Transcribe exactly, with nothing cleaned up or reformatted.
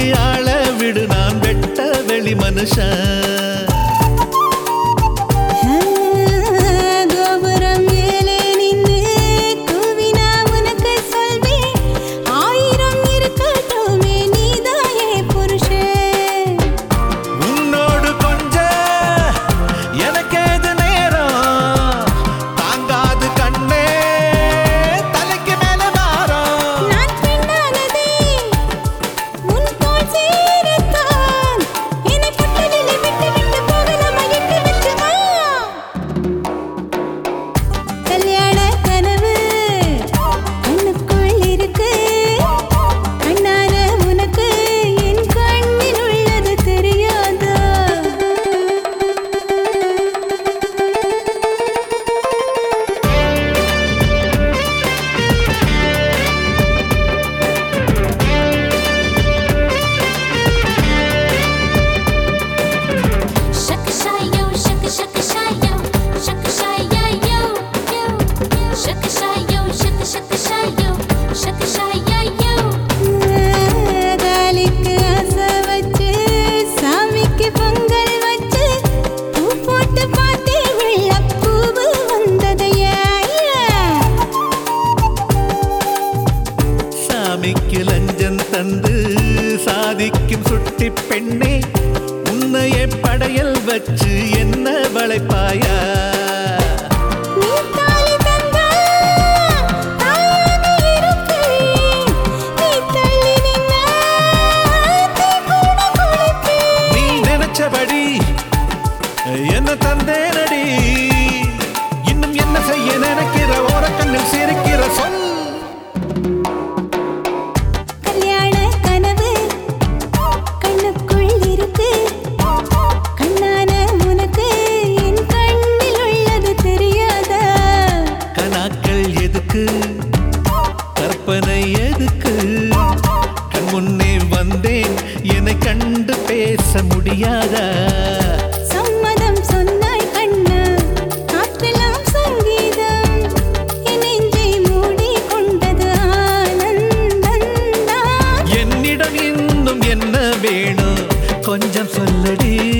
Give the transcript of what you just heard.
ஆள விடு நான் வெட்ட வெளி மனுஷன் லஞ்சம் தந்து சாதிக்கும் சுட்டி பெண்ணே உன்னையே படையல் வச்சு என்ன வளைப்பாயா நீ நினைச்சபடி என்ன தந்தேனடி இன்னும் என்ன செய்ய நினைக்கிற ஓரக்கண்ணில் சிரிக்கிற சொல் கற்பனை எதுக்கு கண் முன்னே வந்தேன் என்னை கண்டு பேச முடியாதா சம்மதம் சொன்னாய் கண்ணா காற்றெல்லாம் சங்கீதம் என் நெஞ்சை மூடி கொண்டது ஆனந்தம் என்னிடம் இன்னும் என்ன வேணும் கொஞ்சம் சொல்லடி